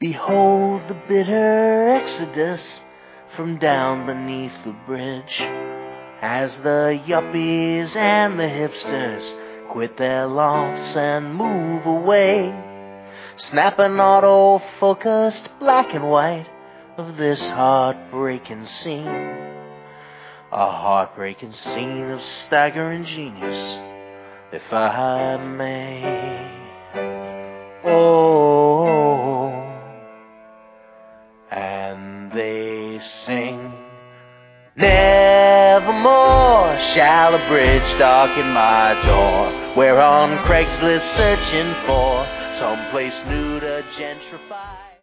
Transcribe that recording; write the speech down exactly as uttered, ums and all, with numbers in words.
Behold the bitter exodus from down beneath the bridge, as the yuppies and the hipsters quit their lofts and move away, snapping auto-focused black and white of this heartbreaking scene. A heartbreaking scene of staggering genius, if I may. Oh, and they sing, nevermore shall a bridge darken my door. We're on Craigslist searching for some place new to gentrify.